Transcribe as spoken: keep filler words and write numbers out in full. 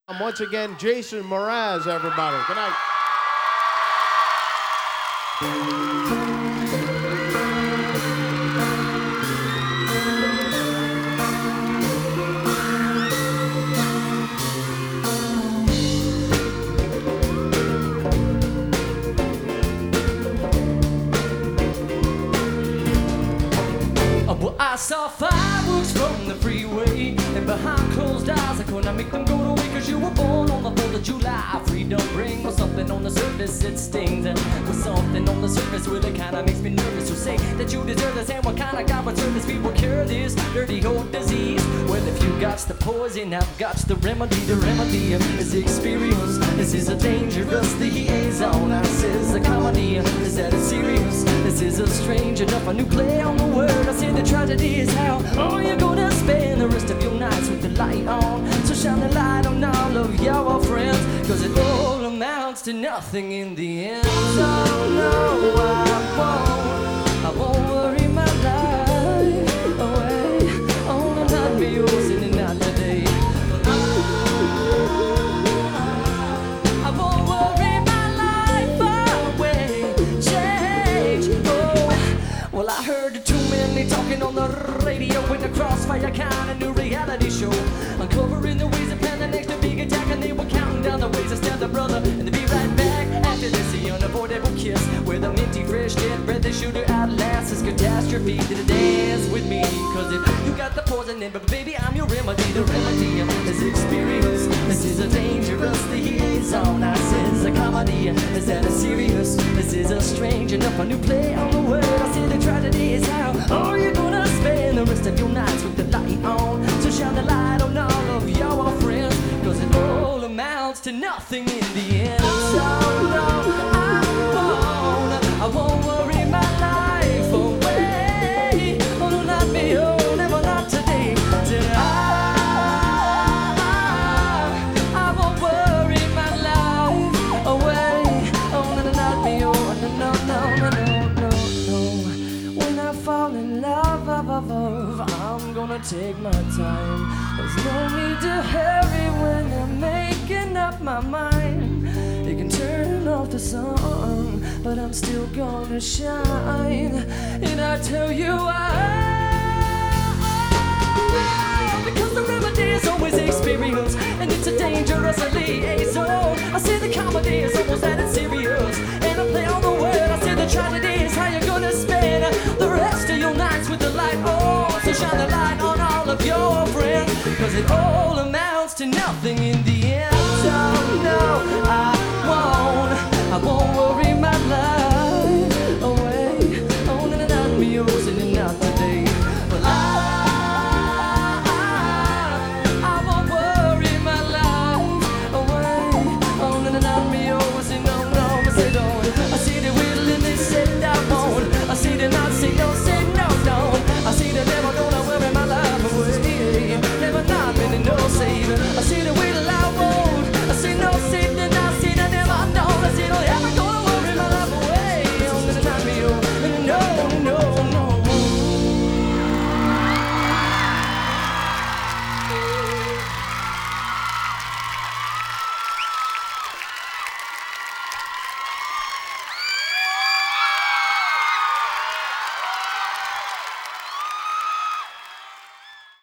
Once again, Jason Mraz, everybody. Good night. Well, I saw fireworks from the freeway, and behind closed eyes I couldn't make them go away. Cause you were born on the fourth of July. Freedom ring was something on the surface, it stings. And with something on the surface, well, it kinda makes me nervous. So say that you deserve this, and what kind of God would service people cure this dirty old disease? Well, if you got the poison, I've got the remedy. The remedy is the experience. This is a dangerous liaison. I says the comedy, is that it's serious? This is a strange enough, a new play on the word. I say the tragedy is how are you gonna spend the rest of your nights with the light on? So shine the light on all of your friends, cause it all amounts to nothing in the end. So no, I won't, I won't worry my life away. Oh, no, not me, yours, and not today. I won't worry my life away. Change, oh. Well, I heard too many talking on the radio in the crossfire kind of new reality show, uncovering the ways of planning next to big attack, and they were counting down the ways to stab the brother and to be right back after this, the unavoidable kiss where the minty fresh dead breath the shooter outlasts this catastrophe. To the dance with me, cause if you got the poison in, but baby I'm your remedy. The remedy is experience. This is a dangerous liaison. I says a comedy, is that a serious? This is a strange enough, a new play on the word. I say the tragedy is how are you gonna spend the rest of your nights with the light on? So shine the light on all of your friends, cause it all amounts to nothing in the end. So no, I won't, I won't worry my life away. Oh no, not me, oh never, not today. Today I, I won't worry my life away. Oh no, no, not me, oh no, no, no, no, no, no. When I fall in love, love, love, love, I'm gonna take my time. There's no need to hurry when I'm making up my mind. You can turn off the sun, but I'm still gonna shine. And I tell you why. Because the remedy is always experience, and it's a dangerous liaison. I say the comedy is